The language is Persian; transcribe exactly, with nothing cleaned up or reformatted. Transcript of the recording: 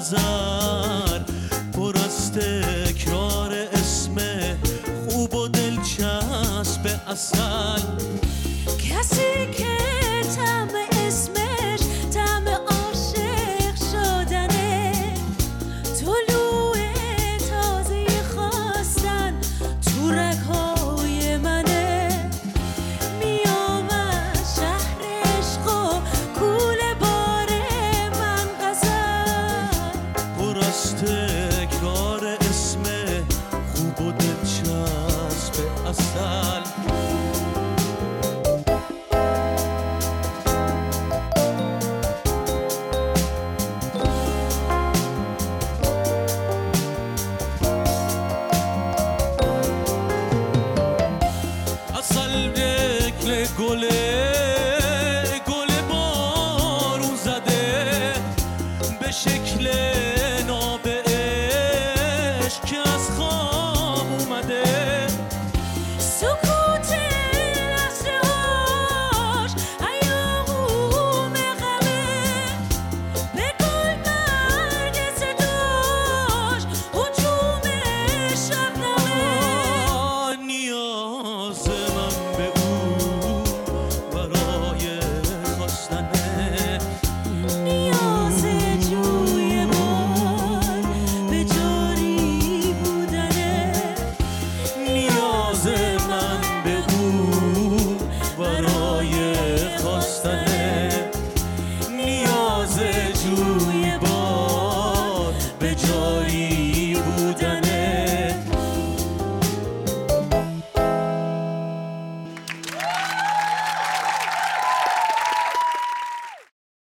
غزل پر از تکرار اسم خوب و دلچسب عسل. کسی که طعم اسمش طعم عاشق شدنه، طلوع تازه خواستن تو رگ‌های منه. میام از شهر عشق و کوله بار من غزل پر از تکرار اسم خوب و دلچسب عسل. گله گل بارون زده به شکل ناب عشق که از خواب اومده. سکوت لحظه هاش ایاغوم غمه، به گل برگ صداش هجوم شبنمه. نیاز من به نیاز جوی باد به جاری بودنه. نیاز من به او برای خواستنه. نیاز جوی باد به جاری بودنه.